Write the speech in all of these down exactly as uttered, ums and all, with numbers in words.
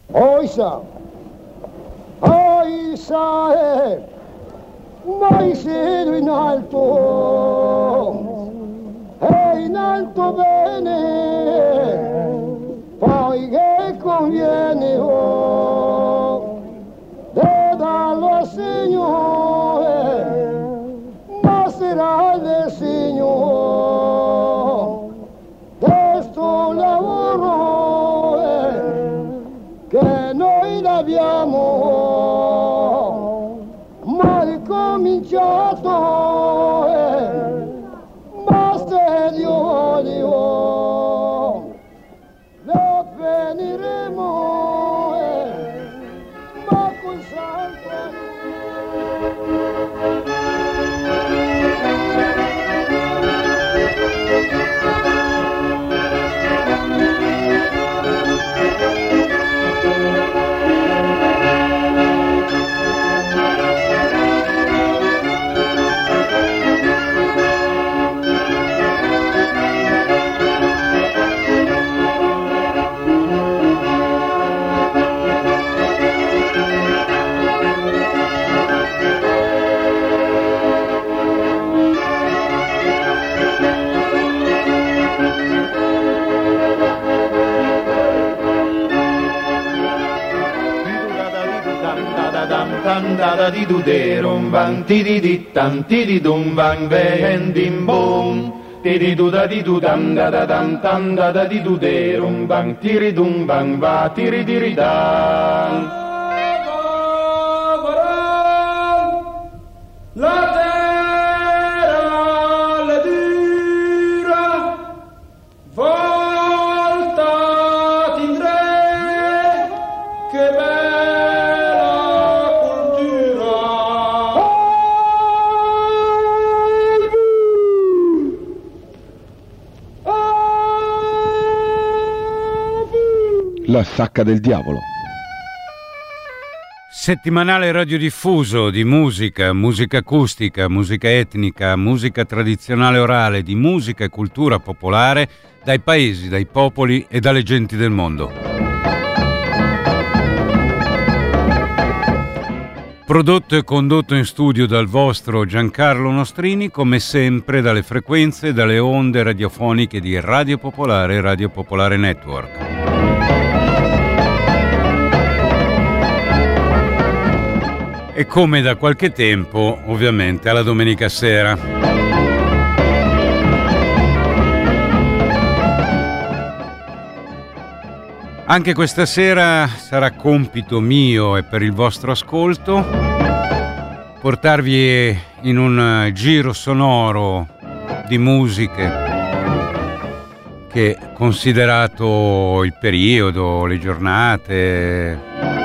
Oisa, oisa, eh, mai siedo in alto, e in alto bene, poi che conviene, oh, de dallo Signore, ma sarà del Signore, de sto lavoro, eh, che noi l'abbiamo mai cominciato, eh, basta Dio, Dio, lo finiremo, eh, ma col santo da da di du de rum bang ti di di tam ti di dum bang ven dim bum ti di du da di du dam da da dam tam da da di du de rum bang ti ri dum bang va ti ri di ri dam. La terra le dura volta tindre che La sacca del diavolo. Settimanale radiodiffuso di musica, musica acustica, musica etnica, musica tradizionale orale, di musica e cultura popolare dai paesi, dai popoli e dalle genti del mondo. Prodotto e condotto in studio dal vostro Giancarlo Nostrini, come sempre dalle frequenze e dalle onde radiofoniche di Radio Popolare e Radio Popolare Network. E come da qualche tempo, ovviamente, alla domenica sera. Anche questa sera sarà compito mio e per il vostro ascolto portarvi in un giro sonoro di musiche che, considerato il periodo, le giornate,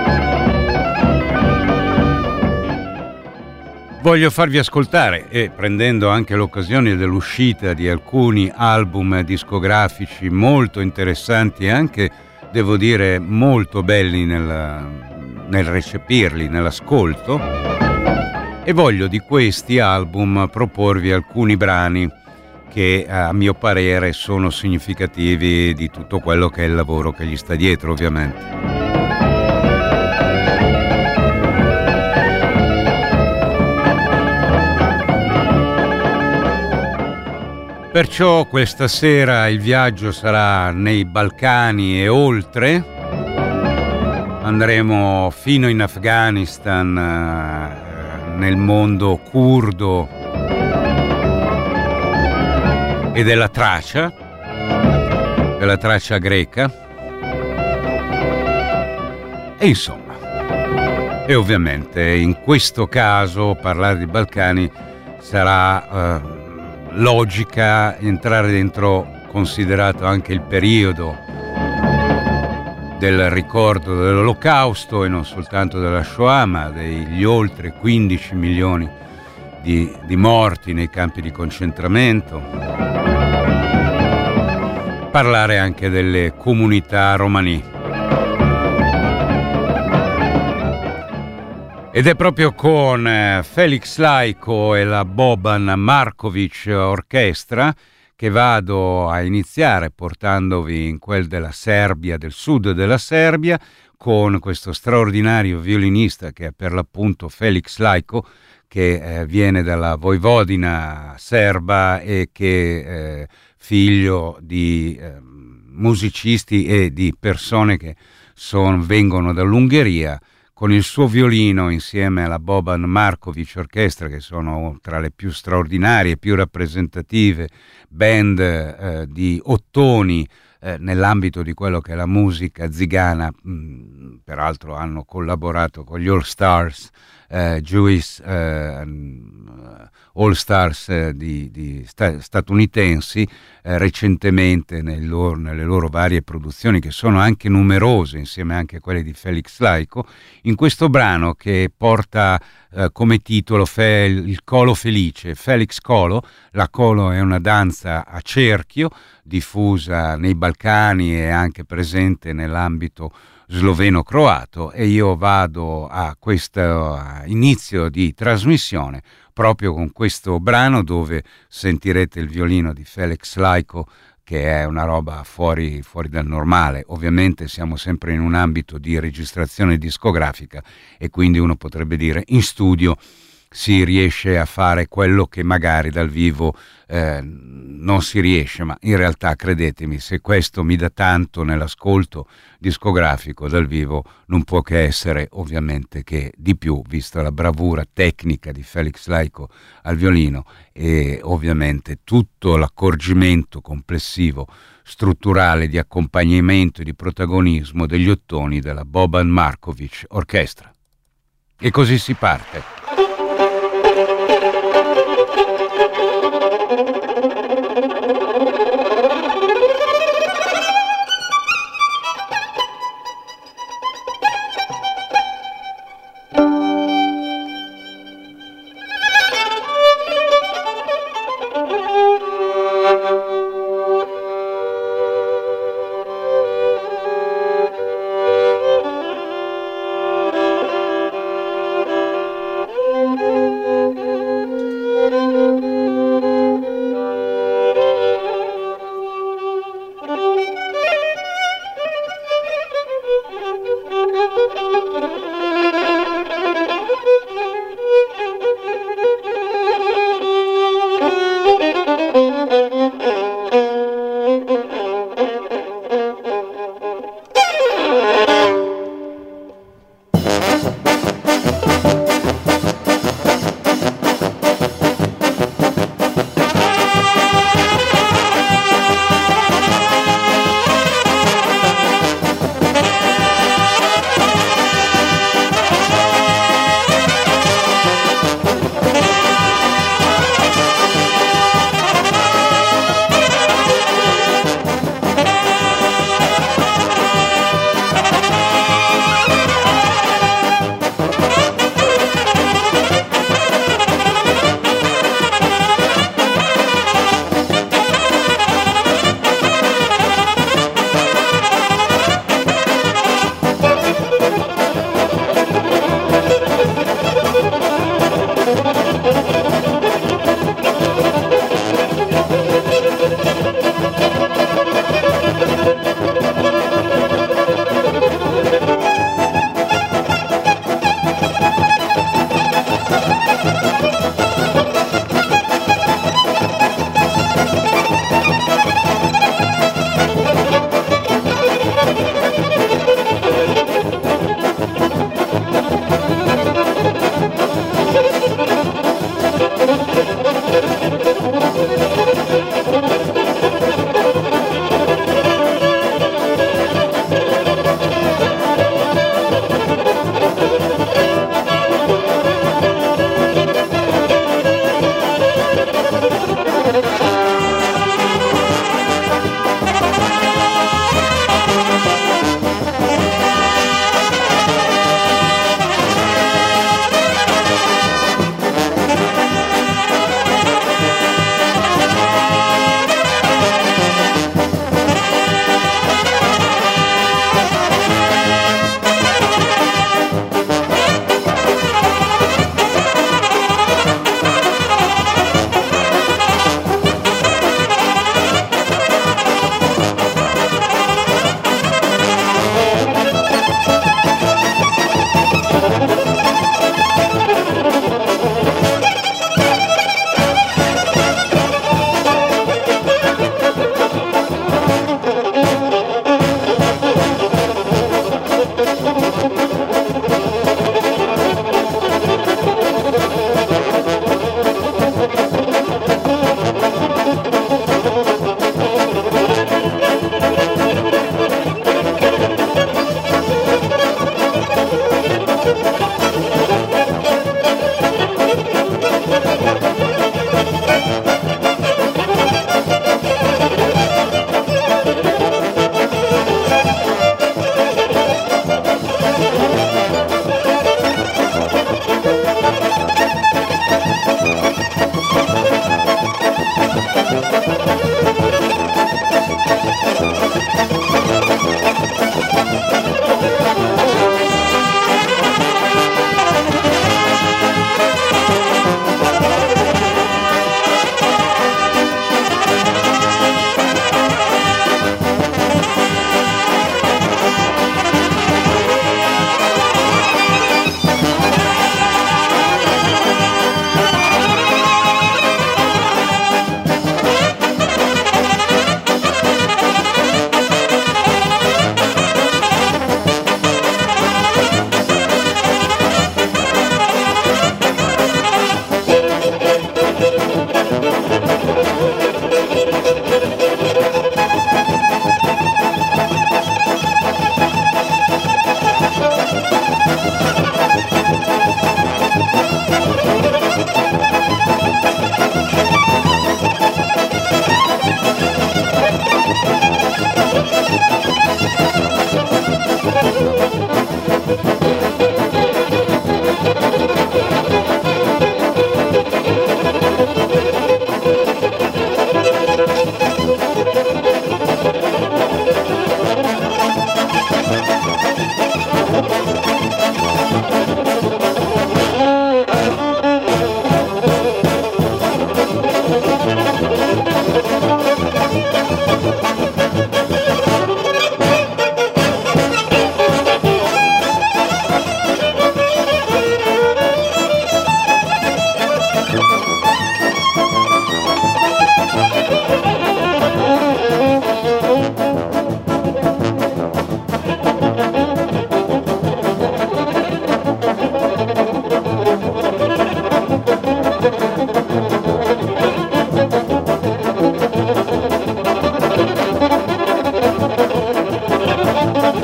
voglio farvi ascoltare, e prendendo anche l'occasione dell'uscita di alcuni album discografici molto interessanti e anche, devo dire, molto belli nel, nel recepirli, nell'ascolto, e voglio di questi album proporvi alcuni brani che a mio parere sono significativi di tutto quello che è il lavoro che gli sta dietro, ovviamente. Perciò questa sera il viaggio sarà nei Balcani e oltre. Andremo fino in Afghanistan, eh, nel mondo curdo e della Tracia, della Tracia greca. E insomma, e ovviamente in questo caso parlare di Balcani sarà eh, logica entrare dentro, considerato anche il periodo del ricordo dell'Olocausto e non soltanto della Shoah, ma degli oltre quindici milioni di, di morti nei campi di concentramento. Parlare anche delle comunità romani. Ed è proprio con Felix Laico e la Boban Markovic Orchestra che vado a iniziare portandovi in quel della Serbia, del sud della Serbia, con questo straordinario violinista che è per l'appunto Felix Lajko, che eh, viene dalla Vojvodina serba e che è eh, figlio di eh, musicisti e di persone che son, vengono dall'Ungheria, con il suo violino insieme alla Boban Markovic Orchestra, che sono tra le più straordinarie e più rappresentative band eh, di ottoni eh, nell'ambito di quello che è la musica zigana. Mh, peraltro hanno collaborato con gli All Stars, eh, Jewish eh, All Stars eh, di, di sta- statunitensi eh, recentemente nel loro, nelle loro varie produzioni, che sono anche numerose insieme anche a quelle di Felix Lajko, in questo brano che porta eh, come titolo fe- il Colo Felice, Felix Colo. La Colo è una danza a cerchio diffusa nei Balcani e anche presente nell'ambito sloveno-croato, e io vado a questo inizio di trasmissione proprio con questo brano, dove sentirete il violino di Felix Lajko, che è una roba fuori, fuori dal normale. Ovviamente siamo sempre in un ambito di registrazione discografica e quindi uno potrebbe dire in studio si riesce a fare quello che magari dal vivo eh, non si riesce, ma in realtà credetemi, se questo mi dà tanto nell'ascolto discografico, dal vivo non può che essere ovviamente che di più, vista la bravura tecnica di Felix Lajko al violino e ovviamente tutto l'accorgimento complessivo strutturale di accompagnamento e di protagonismo degli ottoni della Boban Markovic Orchestra. E così si parte.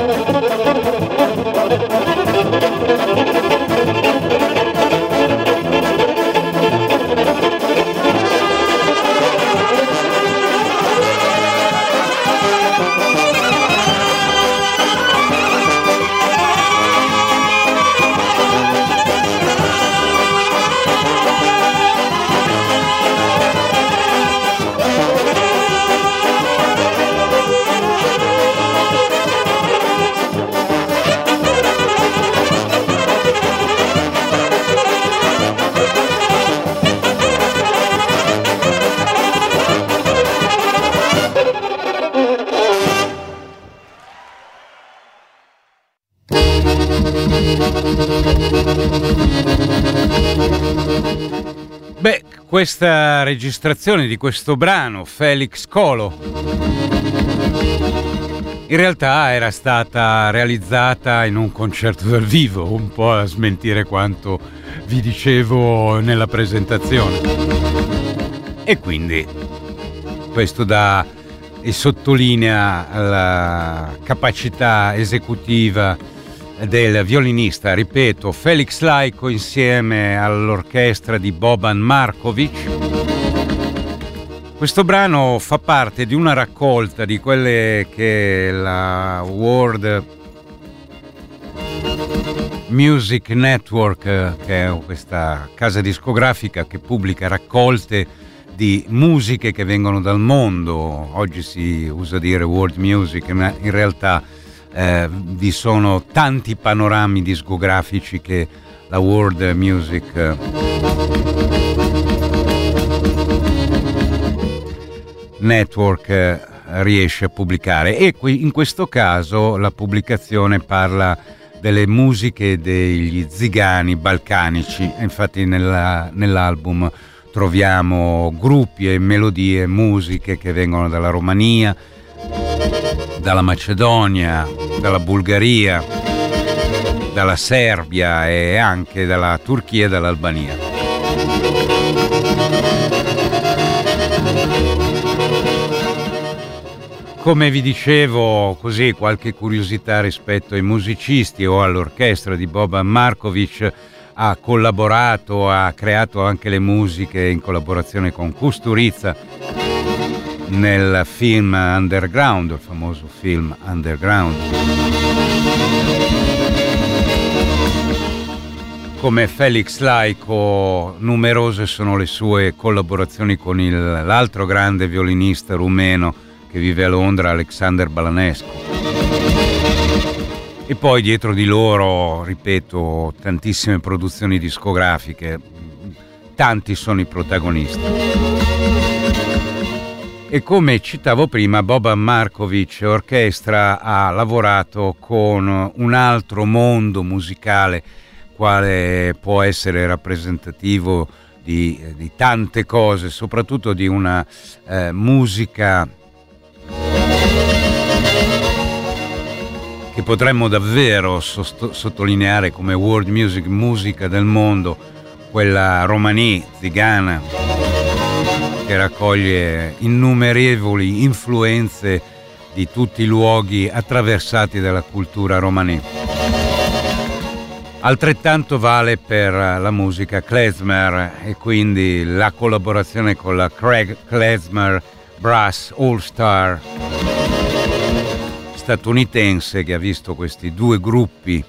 Beh, questa registrazione di questo brano, Felix Colo, in realtà era stata realizzata in un concerto dal vivo, un po' a smentire quanto vi dicevo nella presentazione. E quindi questo dà e sottolinea la capacità esecutiva del violinista, ripeto, Felix Lajko insieme all'orchestra di Boban Markovic. Questo brano fa parte di una raccolta di quelle che la World Music Network, che è questa casa discografica che pubblica raccolte di musiche che vengono dal mondo. Oggi si usa dire world music, ma in realtà eh, vi sono tanti panorami discografici che la World Music Network riesce a pubblicare, e qui in questo caso la pubblicazione parla delle musiche degli zigani balcanici. Infatti nella, nell'album troviamo gruppi e melodie, musiche che vengono dalla Romania, dalla Macedonia, dalla Bulgaria, dalla Serbia e anche dalla Turchia e dall'Albania. Come vi dicevo, così qualche curiosità rispetto ai musicisti o all'orchestra di Boban Markovic. Ha collaborato, ha creato anche le musiche in collaborazione con Kusturica nel film Underground, il famoso film Underground. Come Felix Lajko, numerose sono le sue collaborazioni con il, l'altro grande violinista rumeno che vive a Londra, Alexander Balanescu. E poi dietro di loro, ripeto, tantissime produzioni discografiche, tanti sono i protagonisti. E come citavo prima, Boban Markovic Orchestra ha lavorato con un altro mondo musicale, quale può essere rappresentativo di, di tante cose, soprattutto di una eh, musica che potremmo davvero sost- sottolineare come world music, musica del mondo, quella romani, zigana, che raccoglie innumerevoli influenze di tutti i luoghi attraversati dalla cultura romani. Altrettanto vale per la musica klezmer, e quindi la collaborazione con la Craig Klezmer Brass All Star statunitense, che ha visto questi due gruppi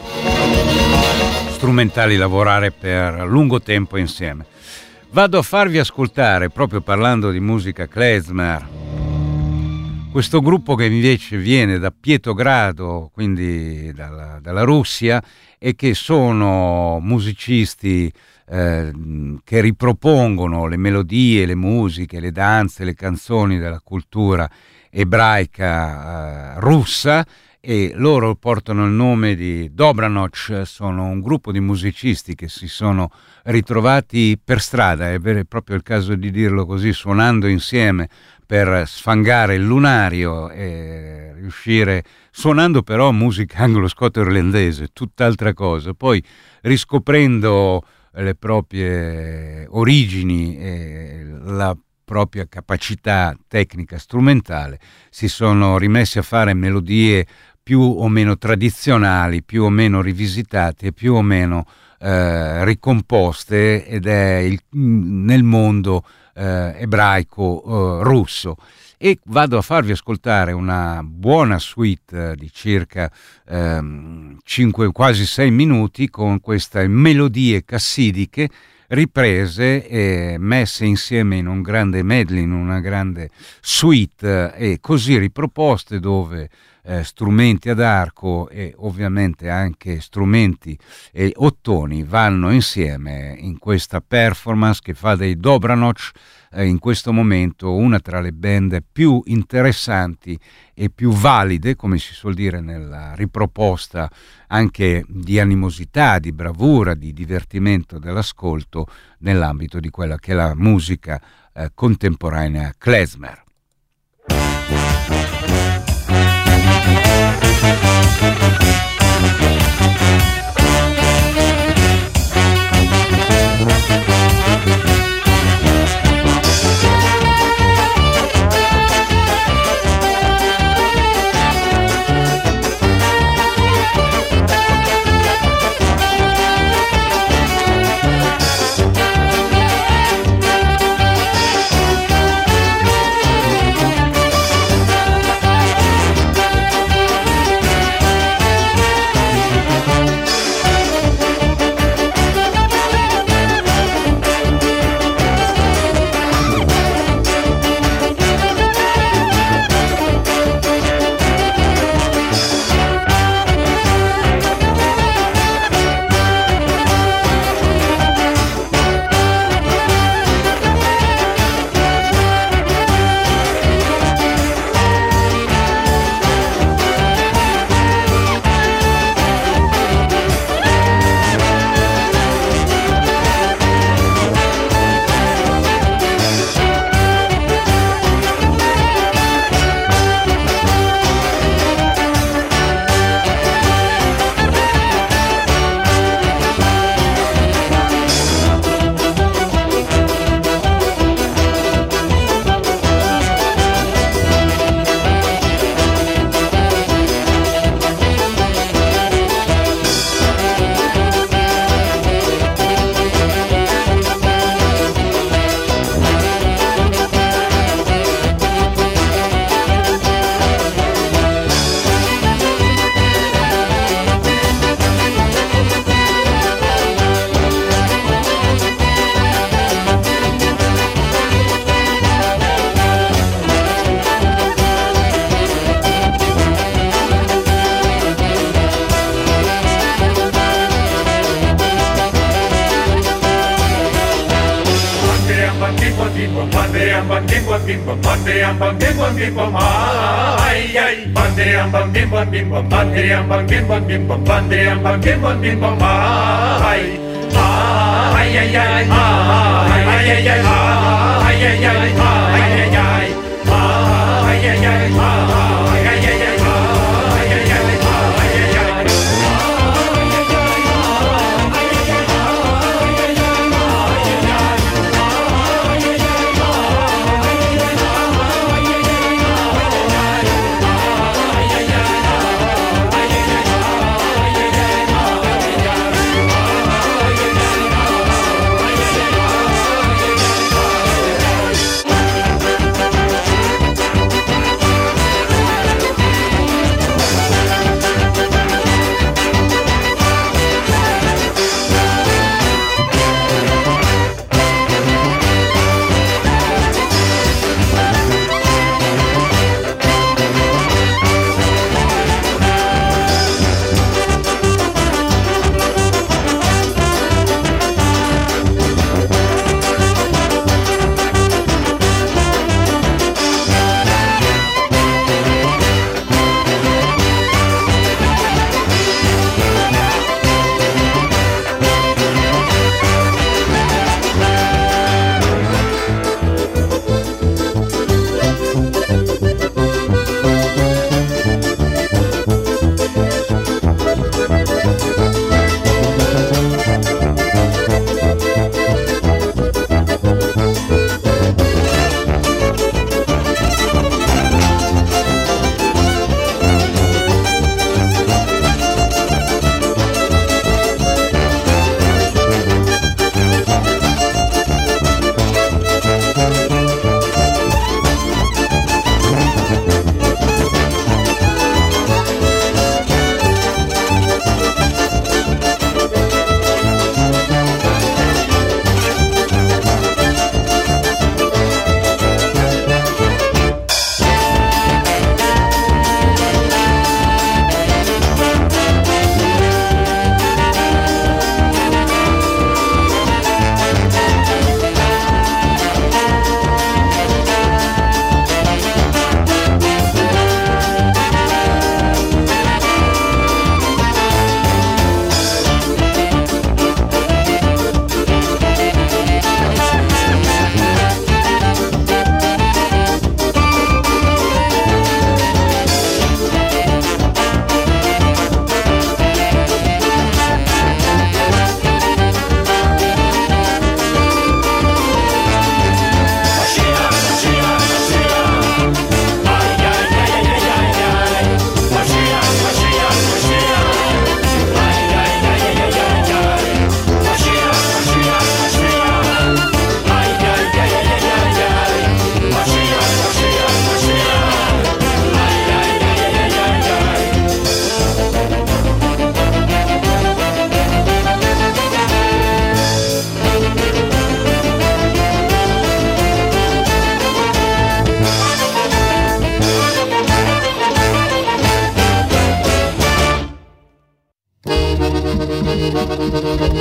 strumentali lavorare per lungo tempo insieme. Vado a farvi ascoltare, proprio parlando di musica klezmer, questo gruppo che invece viene da Pietrogrado, quindi dalla, dalla Russia, e che sono musicisti eh, che ripropongono le melodie, le musiche, le danze, le canzoni della cultura ebraica eh, russa, e loro portano il nome di Dobranoc. Sono un gruppo di musicisti che si sono ritrovati per strada, è vero, è proprio il caso di dirlo così, suonando insieme per sfangare il lunario e riuscire, suonando però musica anglo-scoto-irlandese, tutt'altra cosa, poi riscoprendo le proprie origini e la propria capacità tecnica strumentale, si sono rimessi a fare melodie più o meno tradizionali, più o meno rivisitati e più o meno eh, ricomposte, ed è il, nel mondo eh, ebraico eh, russo. E vado a farvi ascoltare una buona suite di circa ehm, cinque, quasi sei minuti, con queste melodie cassidiche riprese e messe insieme in un grande medley, in una grande suite, e così riproposte, dove eh, strumenti ad arco e ovviamente anche strumenti e ottoni vanno insieme in questa performance che fa dei Dobranoc eh, in questo momento una tra le band più interessanti e più valide, come si suol dire, nella riproposta anche di animosità, di bravura, di divertimento dell'ascolto nell'ambito di quella che è la musica eh, contemporanea klezmer.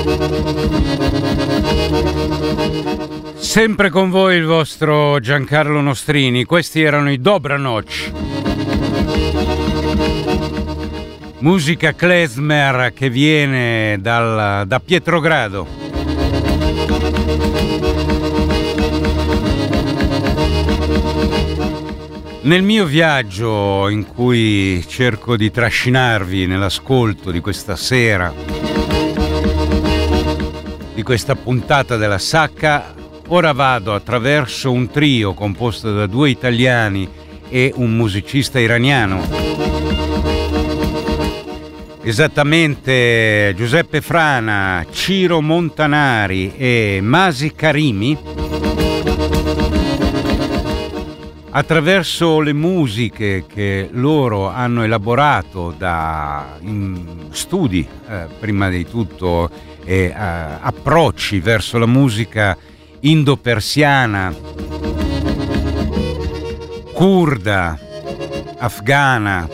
Sempre con voi il vostro Giancarlo Nostrini, questi erano i Dobranoc. Musica klezmer che viene dal, da Pietrogrado. Nel mio viaggio in cui cerco di trascinarvi nell'ascolto di questa sera, di questa puntata della Sacca, ora vado attraverso un trio composto da due italiani e un musicista iraniano. Esattamente Giuseppe Frana, Ciro Montanari e Masi Karimi. Attraverso le musiche che loro hanno elaborato da in studi, eh, prima di tutto, e eh, approcci verso la musica indo-persiana, curda, afghana,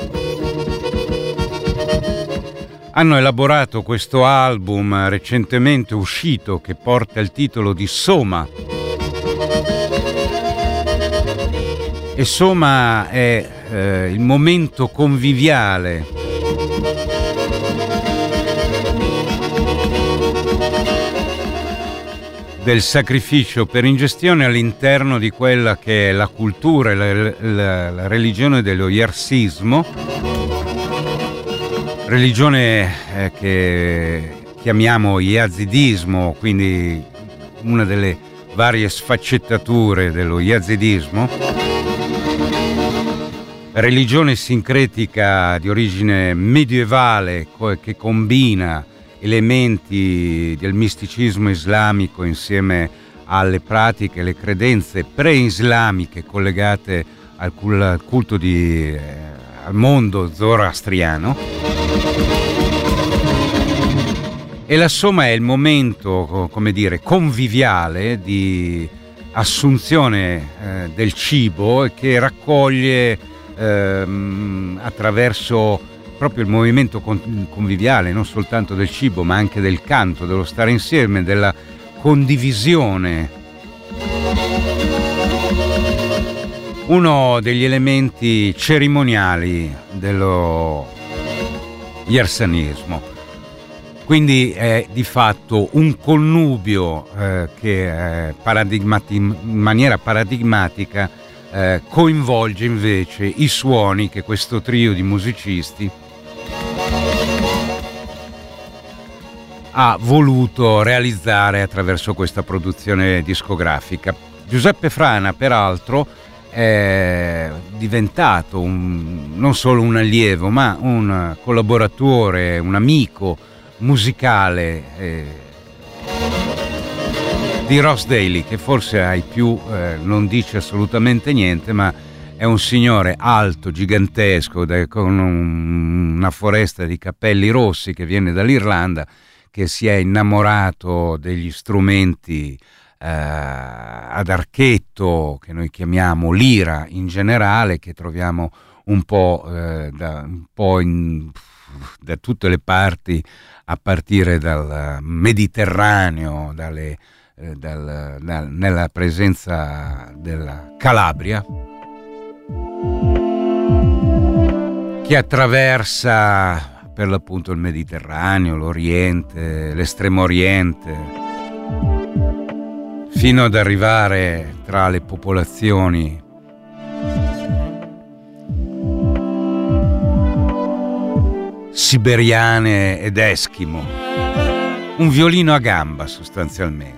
hanno elaborato questo album recentemente uscito che porta il titolo di Soma. E Soma è eh, il momento conviviale del sacrificio per ingestione all'interno di quella che è la cultura e la, la, la religione dello Yersismo, religione eh, che chiamiamo Yazidismo, quindi una delle varie sfaccettature dello Yazidismo. Religione sincretica di origine medievale che combina elementi del misticismo islamico insieme alle pratiche e le credenze pre-islamiche collegate al culto di, eh, al mondo zoroastriano. E la Soma è il momento, come dire, conviviale di assunzione eh, del cibo che raccoglie Ehm, attraverso proprio il movimento con- conviviale, non soltanto del cibo ma anche del canto, dello stare insieme, della condivisione. Uno degli elementi cerimoniali dello yersanismo. Quindi è di fatto un connubio eh, che eh, paradigmati- in maniera paradigmatica Eh, coinvolge invece i suoni che questo trio di musicisti ha voluto realizzare attraverso questa produzione discografica. Giuseppe Frana, peraltro, è diventato un, non solo un allievo, ma un collaboratore, un amico musicale eh, di Ross Daly, che forse ai più eh, non dice assolutamente niente, ma è un signore alto, gigantesco, con un, una foresta di capelli rossi che viene dall'Irlanda, che si è innamorato degli strumenti eh, ad archetto, che noi chiamiamo lira in generale, che troviamo un po', eh, da, un po' in, da tutte le parti, a partire dal Mediterraneo, dalle Dal, dal, nella presenza della Calabria, che attraversa per l'appunto il Mediterraneo, l'Oriente, l'Estremo Oriente, fino ad arrivare tra le popolazioni siberiane ed eschimo. Un violino a gamba sostanzialmente.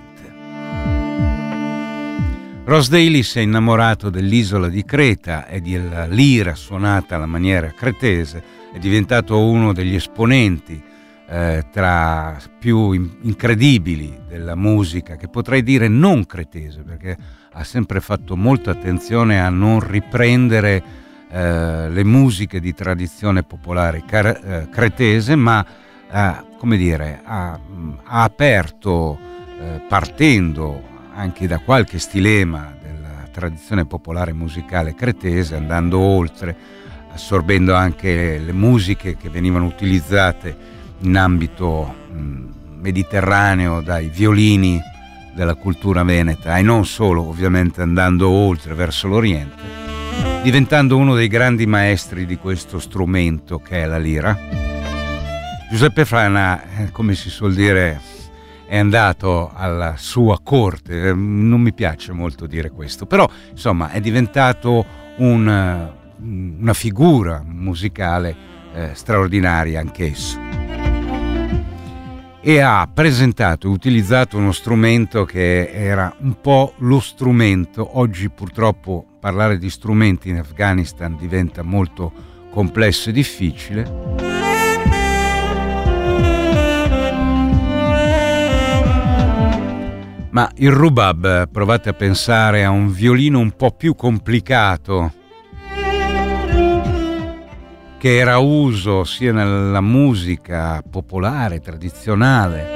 Ross Daly si è innamorato dell'isola di Creta e della lira suonata alla maniera cretese, è diventato uno degli esponenti eh, tra più in- incredibili della musica, che potrei dire non cretese, perché ha sempre fatto molta attenzione a non riprendere eh, le musiche di tradizione popolare car- eh, cretese, ma eh, come dire, ha, ha aperto, eh, partendo anche da qualche stilema della tradizione popolare musicale cretese, andando oltre, assorbendo anche le musiche che venivano utilizzate in ambito mh, Mediterraneo, dai violini della cultura veneta, e non solo, ovviamente andando oltre verso l'Oriente, diventando uno dei grandi maestri di questo strumento che è la lira. Giuseppe Frana, come si suol dire, è andato alla sua corte, non mi piace molto dire questo, però insomma è diventato un, una figura musicale eh, straordinaria anch'esso, e ha presentato e utilizzato uno strumento che era un po' lo strumento. Oggi purtroppo parlare di strumenti in Afghanistan diventa molto complesso e difficile, ma il rubab, provate a pensare a un violino un po' più complicato che era uso sia nella musica popolare, tradizionale,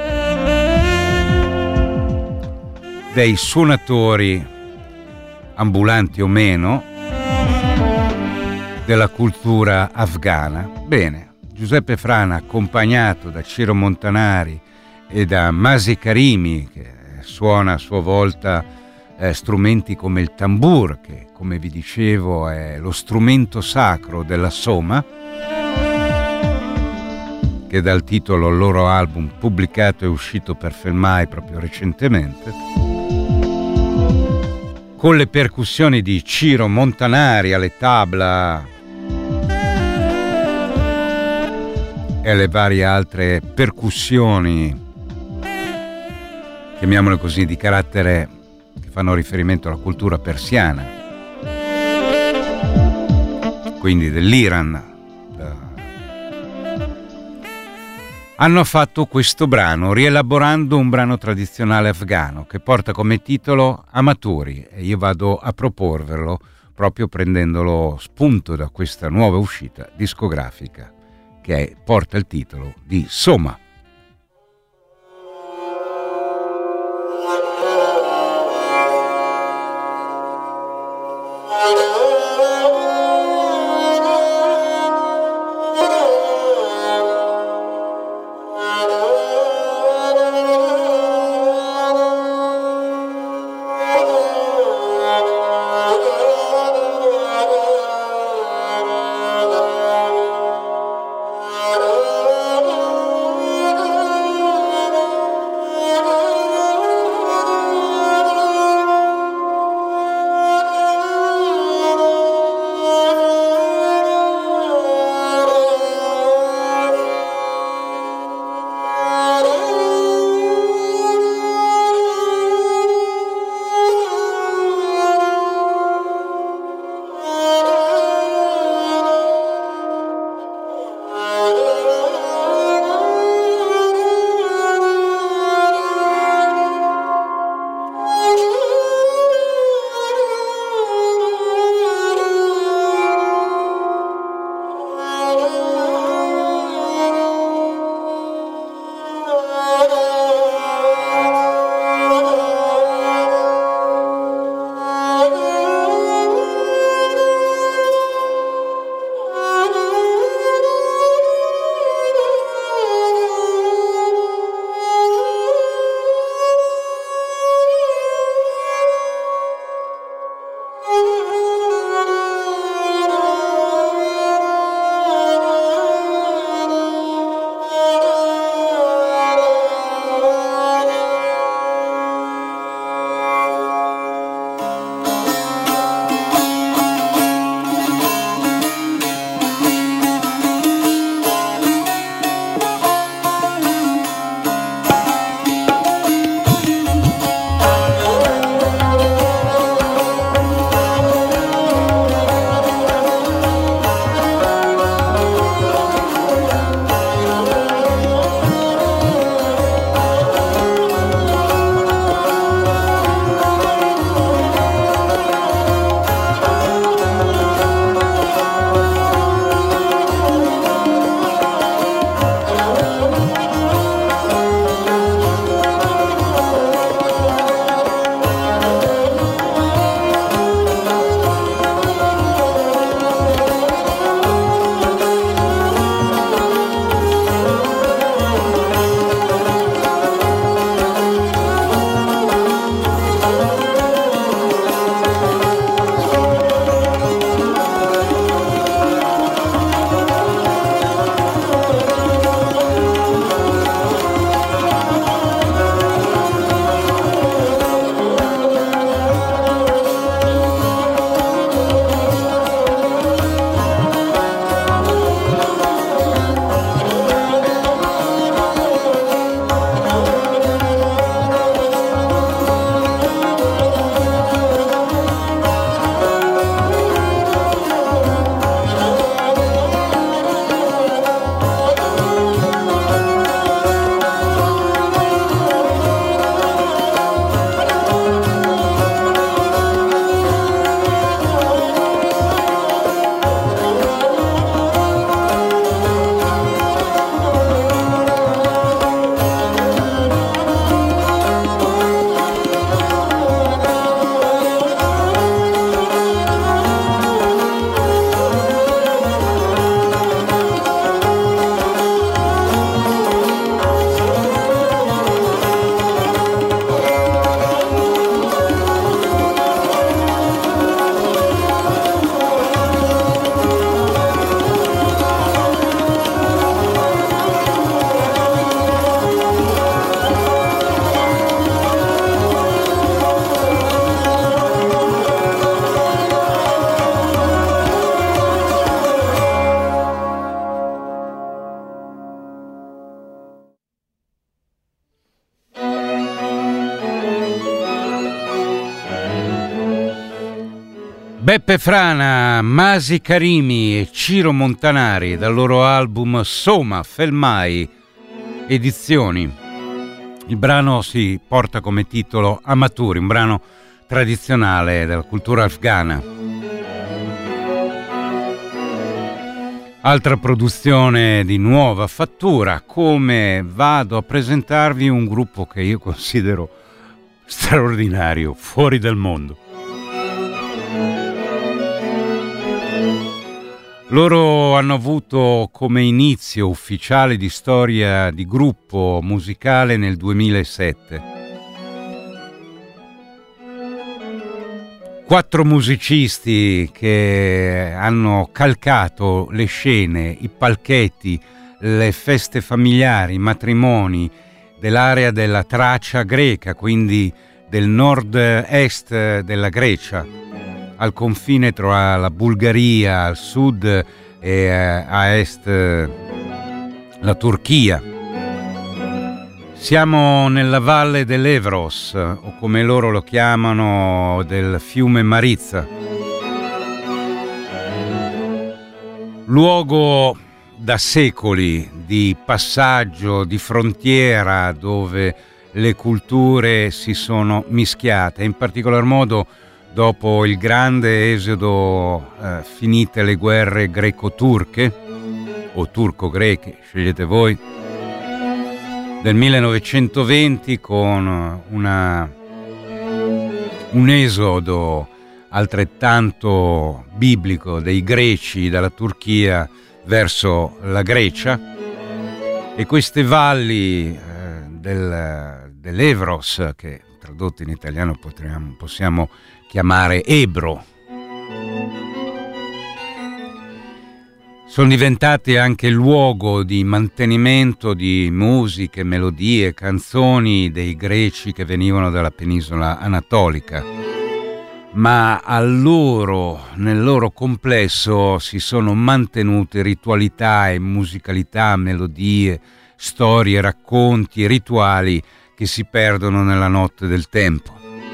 dei suonatori ambulanti o meno della cultura afghana. Bene, Giuseppe Frana, accompagnato da Ciro Montanari e da Masi Karimi, che suona a sua volta eh, strumenti come il tambur, che come vi dicevo è lo strumento sacro della Soma, che dà il titolo al loro album pubblicato e uscito per Felmai proprio recentemente, con le percussioni di Ciro Montanari alle tabla e le varie altre percussioni, chiamiamole così, di carattere che fanno riferimento alla cultura persiana, quindi dell'Iran. Hanno fatto questo brano rielaborando un brano tradizionale afghano che porta come titolo Amatori, e io vado a proporverlo proprio prendendo lo spunto da questa nuova uscita discografica che è, porta il titolo di Soma. Oh Beppe Frana, Masi Karimi e Ciro Montanari dal loro album Soma Felmai Edizioni. Il brano si porta come titolo Amaturi, un brano tradizionale della cultura afghana. Altra produzione di nuova fattura, come vado a presentarvi un gruppo che io considero straordinario, fuori dal mondo. Loro hanno avuto come inizio ufficiale di storia di gruppo musicale nel duemilasette. Quattro musicisti che hanno calcato le scene, i palchetti, le feste familiari, i matrimoni dell'area della Tracia greca, quindi del nord-est della Grecia, al confine tra la Bulgaria al sud e a est la Turchia. Siamo nella valle dell'Evros, o come loro lo chiamano, del fiume Maritsa. Luogo da secoli di passaggio, di frontiera, dove le culture si sono mischiate, in particolar modo dopo il grande esodo, eh, finite le guerre greco-turche, o turco-greche, scegliete voi, del millenovecentoventi, con una, un esodo altrettanto biblico dei greci dalla Turchia verso la Grecia, e queste valli eh, del, dell'Evros, che tradotto in italiano potremmo, possiamo chiamare Ebro, sono diventati anche luogo di mantenimento di musiche, melodie, canzoni dei greci che venivano dalla penisola anatolica, ma al loro, nel loro complesso si sono mantenute ritualità e musicalità, melodie, storie, racconti e rituali che si perdono nella notte del tempo.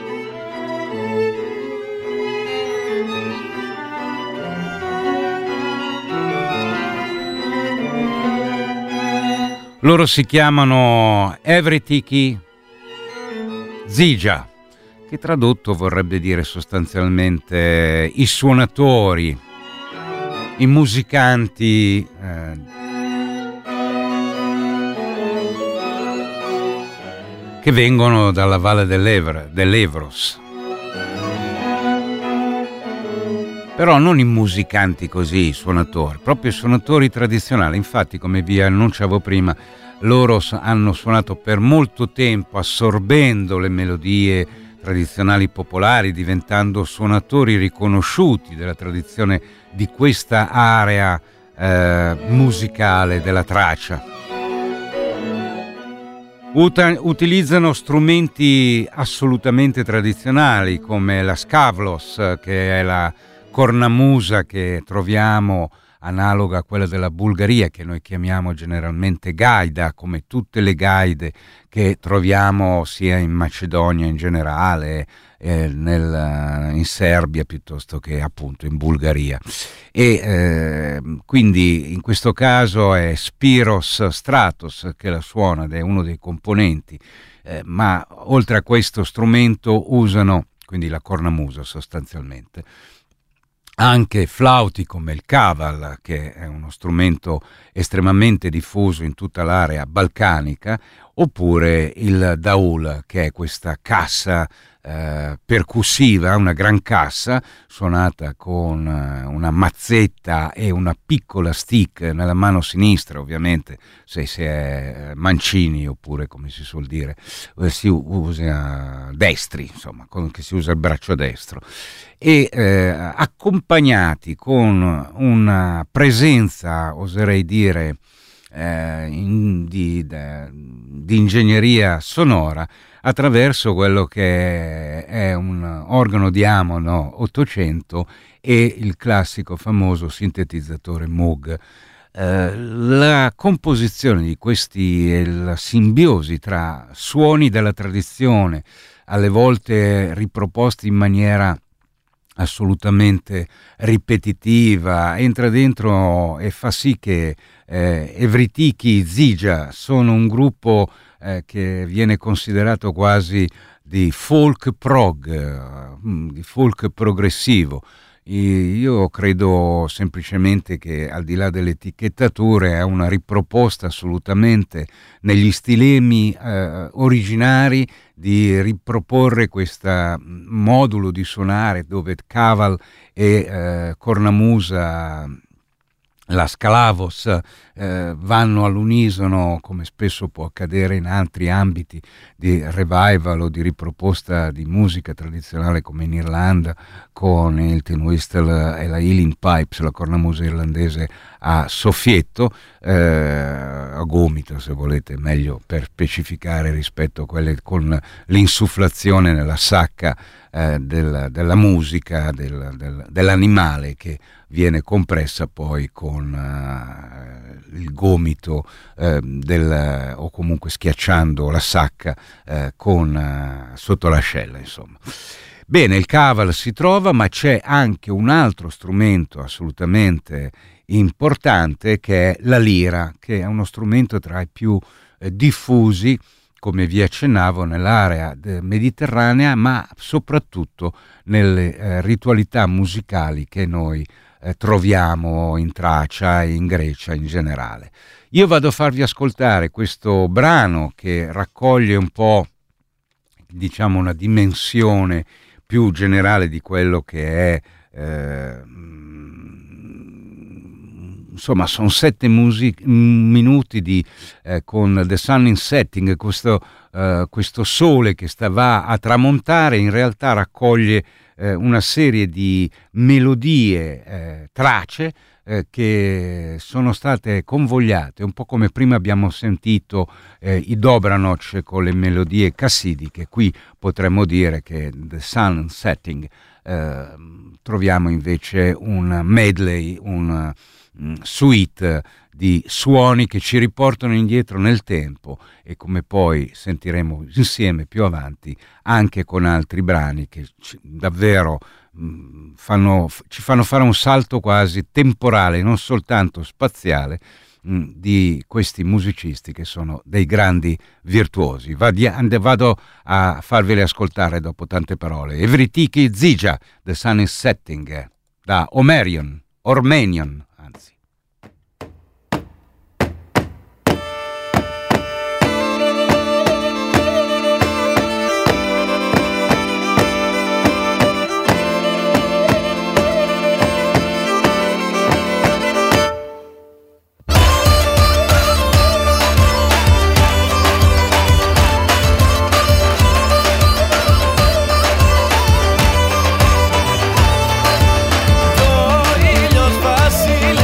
Loro si chiamano Evretiki Zija, che tradotto vorrebbe dire sostanzialmente i suonatori, i musicanti eh, che vengono dalla valle dell'Evra, dell'Evros. Però non i musicanti così, i suonatori, proprio i suonatori tradizionali. Infatti, come vi annunciavo prima, loro hanno suonato per molto tempo assorbendo le melodie tradizionali popolari, diventando suonatori riconosciuti della tradizione di questa area eh, musicale della Tracia. Ut- utilizzano strumenti assolutamente tradizionali come la skavlos, che è la cornamusa che troviamo analoga a quella della Bulgaria, che noi chiamiamo generalmente gaida, come tutte le gaide che troviamo sia in Macedonia in generale, eh, nel, in Serbia piuttosto che appunto in Bulgaria. E eh, quindi in questo caso è Spiros Stratos che la suona ed è uno dei componenti, eh, ma oltre a questo strumento usano, quindi la cornamusa sostanzialmente, anche flauti come il kaval, che è uno strumento estremamente diffuso in tutta l'area balcanica, oppure il daul, che è questa cassa eh, percussiva, una gran cassa suonata con eh, una mazzetta e una piccola stick nella mano sinistra, ovviamente se si è mancini, oppure come si suol dire si usa destri, insomma, con, che si usa il braccio destro, e eh, accompagnati con una presenza, oserei dire, eh, in, di, de, di ingegneria sonora attraverso quello che è un organo di Amono ottocento e il classico famoso sintetizzatore Moog. Eh, la composizione di questi e la simbiosi tra suoni della tradizione, alle volte riproposti in maniera assolutamente ripetitiva, entra dentro e fa sì che eh, Evritiki Zija sono un gruppo eh, che viene considerato quasi di folk prog, eh, di folk progressivo. Io credo semplicemente che, al di là delle etichettature, è una riproposta assolutamente negli stilemi eh, originari di riproporre questo modulo di suonare dove caval e eh, cornamusa, la Scalavos, eh, vanno all'unisono, come spesso può accadere in altri ambiti di revival o di riproposta di musica tradizionale, come in Irlanda con il tin whistle e la Ealing Pipes, la cornamusa irlandese a soffietto, eh, a gomito se volete, meglio per specificare, rispetto a quelle con l'insufflazione nella sacca eh, del, della musica, del, del, dell'animale, che viene compressa poi con uh, il gomito uh, del, o comunque schiacciando la sacca uh, con, uh, sotto l'ascella, insomma. Bene, il caval si trova, ma c'è anche un altro strumento assolutamente importante, che è la lira, che è uno strumento tra i più eh, diffusi, come vi accennavo, nell'area mediterranea, ma soprattutto nelle eh, ritualità musicali che noi eh, troviamo in Tracia e in Grecia in generale. Io vado a farvi ascoltare questo brano che raccoglie un po', diciamo, una dimensione più generale di quello che è, eh, insomma, sono sette music- minuti di, eh, con The Sun in Setting, questo, eh, questo sole che sta, va a tramontare, in realtà raccoglie eh, una serie di melodie, eh, tracce, eh, che sono state convogliate, un po' come prima abbiamo sentito eh, i Dobranoc con le melodie cassidiche. Qui potremmo dire che The Sun Setting eh, troviamo invece un medley, un um, suite di suoni che ci riportano indietro nel tempo, e come poi sentiremo insieme più avanti anche con altri brani che ci, davvero mh, fanno, ci fanno fare un salto quasi temporale, non soltanto spaziale, mh, di questi musicisti che sono dei grandi virtuosi. Vadi, and, vado a farveli ascoltare dopo tante parole. Evritiki Zija, The Sun is Setting, da Omerion, Ormenion. Todos los fáciles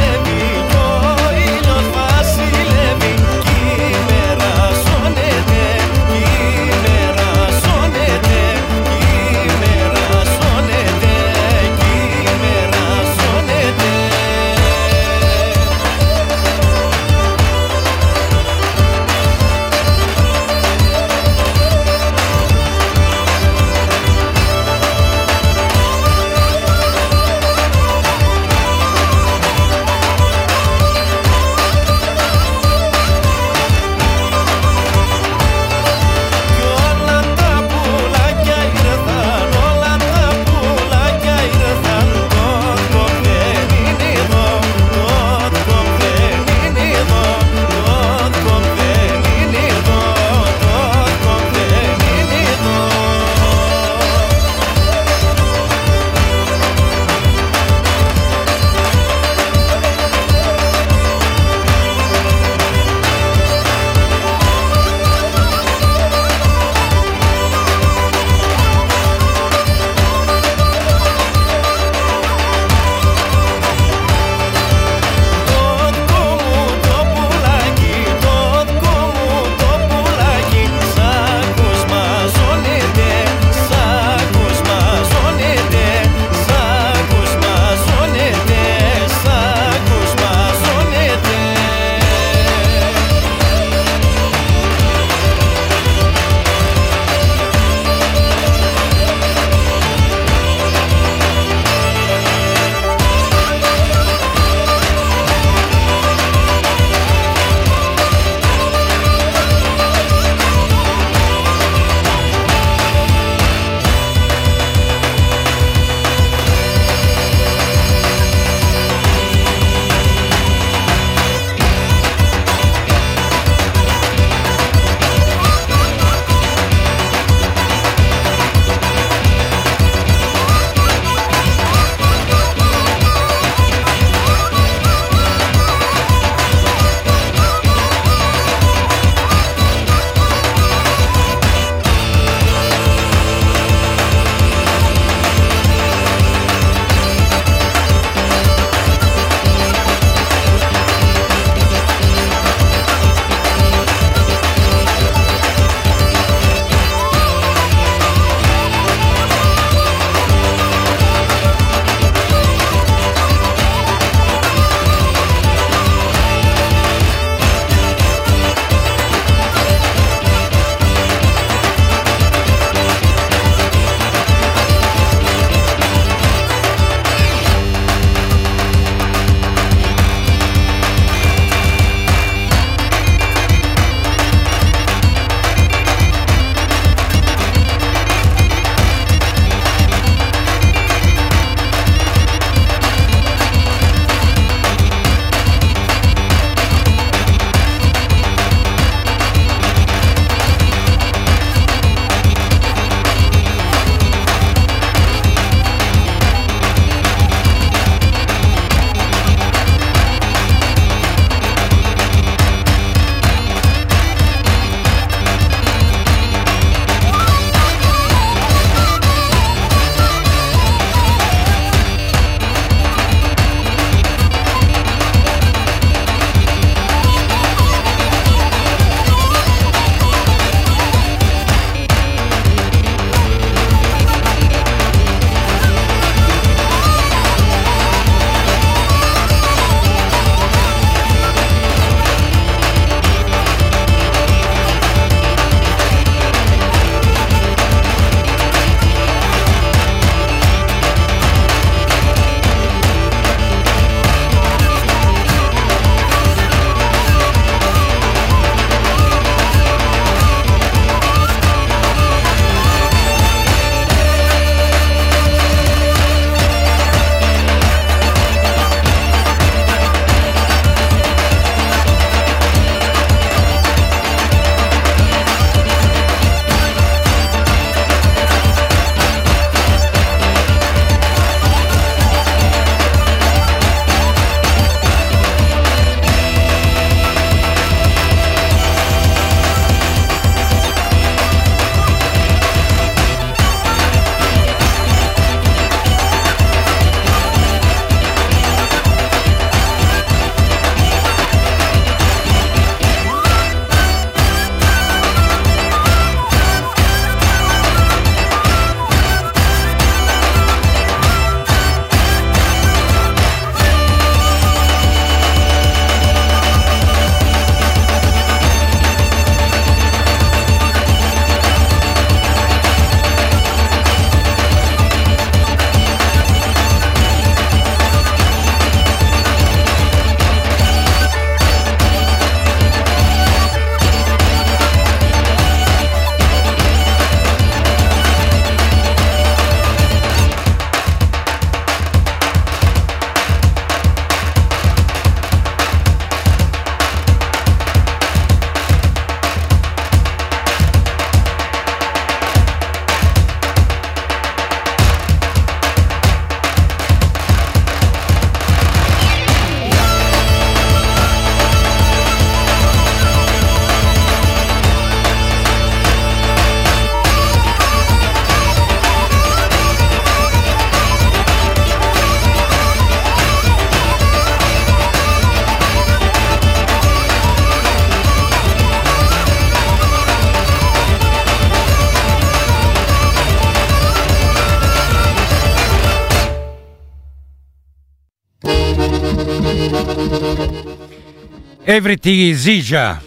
Everything Zija,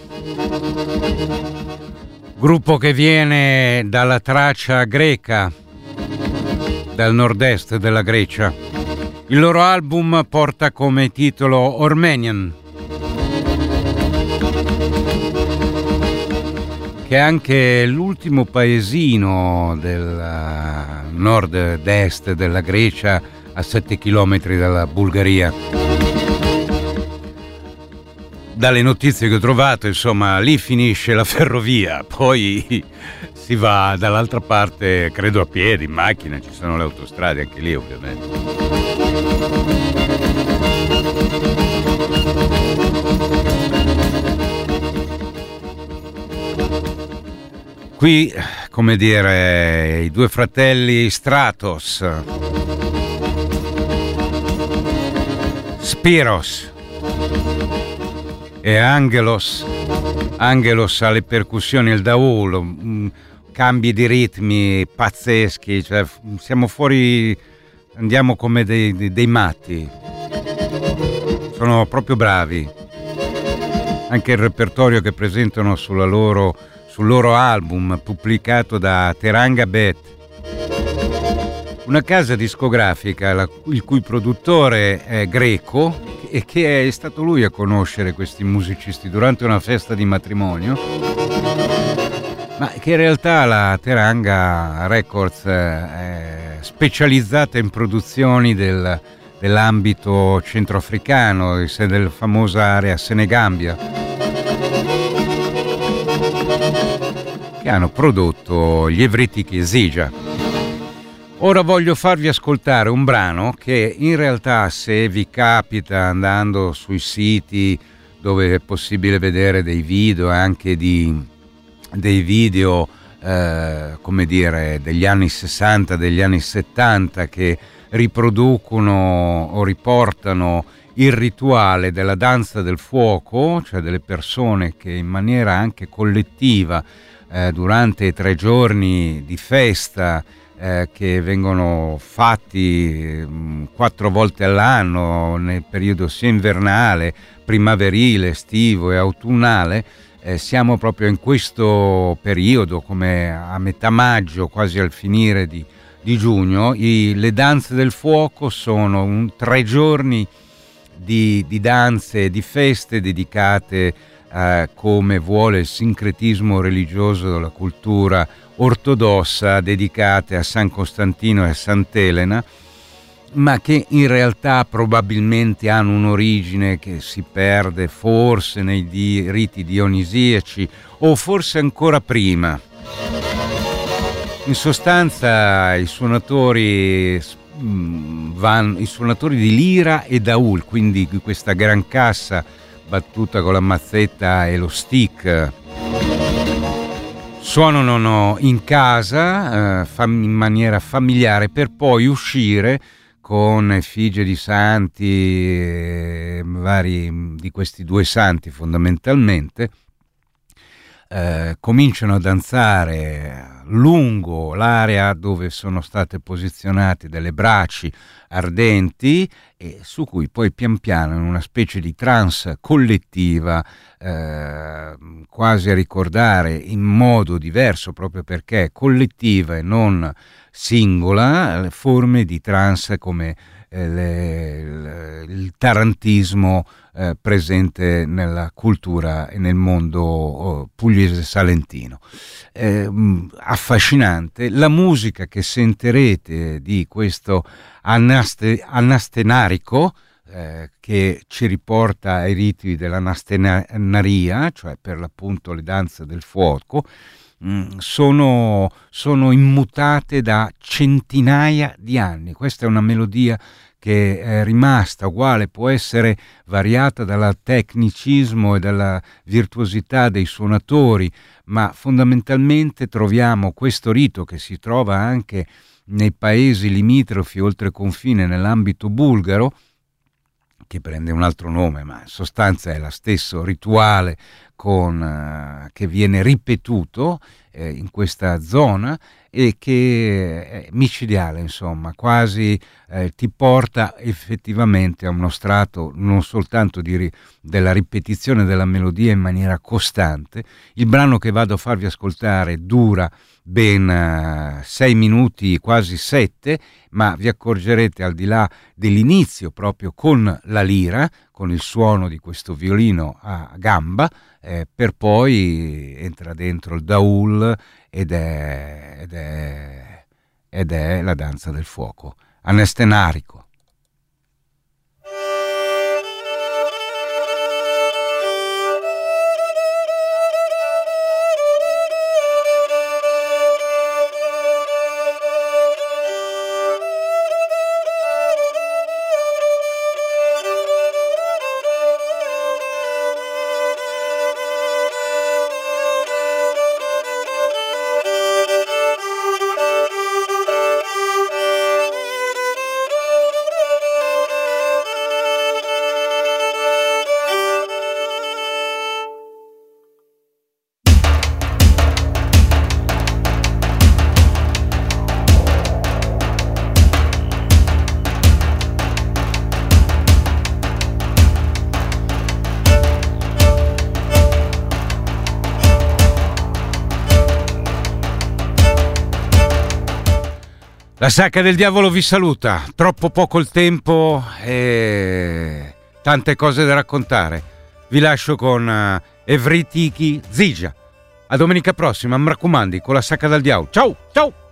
gruppo che viene dalla Tracia greca, dal nord-est della Grecia. Il loro album porta come titolo Ormenian, che è anche l'ultimo paesino del nord-est della Grecia, a sette chilometri dalla Bulgaria. Dalle notizie che ho trovato, insomma, lì finisce la ferrovia, poi si va dall'altra parte, credo a piedi, in macchina, ci sono le autostrade anche lì, ovviamente. Qui, come dire, i due fratelli Stratos, Spiros e Angelos, Angelos alle percussioni, il daul, mh, cambi di ritmi pazzeschi, cioè siamo fuori, andiamo come dei, dei, dei matti, sono proprio bravi. Anche il repertorio che presentano sulla loro, sul loro album pubblicato da Teranga Bet, una casa discografica la, il cui produttore è greco, e che è stato lui a conoscere questi musicisti durante una festa di matrimonio, ma che in realtà la Teranga Records è specializzata in produzioni del, dell'ambito centroafricano, della famosa area Senegambia, che hanno prodotto gli Everything Zija. Ora voglio farvi ascoltare un brano che in realtà, se vi capita andando sui siti dove è possibile vedere dei video, anche di, dei video eh, come dire degli anni sessanta, degli anni settanta, che riproducono o riportano il rituale della danza del fuoco, cioè delle persone che in maniera anche collettiva eh, durante i tre giorni di festa Eh, che vengono fatti mh, quattro volte all'anno nel periodo sia invernale, primaverile, estivo e autunnale. Eh, siamo proprio in questo periodo, come a metà maggio, quasi al finire di, di giugno. I, le danze del fuoco sono un, tre giorni di, di danze e di feste dedicate eh, come vuole il sincretismo religioso della cultura ortodossa, dedicate a San Costantino e a Sant'Elena, ma che in realtà probabilmente hanno un'origine che si perde forse nei di, riti dionisiaci o forse ancora prima. In sostanza i suonatori mh, vanno, i suonatori di lira e daul, quindi questa gran cassa battuta con la mazzetta e lo stick, suonano in casa eh, fam- in maniera familiare, per poi uscire con effigie di santi, eh, vari di questi due santi fondamentalmente, eh, cominciano a danzare lungo l'area dove sono state posizionate delle braci ardenti, e su cui poi pian piano, in una specie di trance collettiva, eh, quasi a ricordare in modo diverso, proprio perché collettiva e non singola, le forme di trance come eh, le, le, il tarantismo eh, presente nella cultura e nel mondo oh, pugliese salentino. Eh, affascinante la musica che sentirete di questo anaste, anastenarico, eh, che ci riporta ai riti dell'anastenaria, cioè per l'appunto le danze del fuoco. mh, sono, sono immutate da centinaia di anni. Questa è una melodia che è rimasta uguale, può essere variata dal tecnicismo e dalla virtuosità dei suonatori, ma fondamentalmente troviamo questo rito che si trova anche nei paesi limitrofi oltre confine nell'ambito bulgaro, che prende un altro nome, ma in sostanza è lo stesso rituale con, uh, che viene ripetuto eh, in questa zona, e che è micidiale, insomma, quasi eh, ti porta effettivamente a uno strato non soltanto di ri- della ripetizione della melodia in maniera costante. Il brano che vado a farvi ascoltare dura ben uh, sei minuti, quasi sette, ma vi accorgerete, al di là dell'inizio proprio con la lira, con il suono di questo violino a gamba, eh, per poi entra dentro il daul ed è, ed è, ed è la danza del fuoco, anestenarico. La Sacca del Diavolo vi saluta, troppo poco il tempo e tante cose da raccontare. Vi lascio con uh, Evritiki Zija. A domenica prossima, mi raccomando, con la Sacca del Diavolo. Ciao, ciao!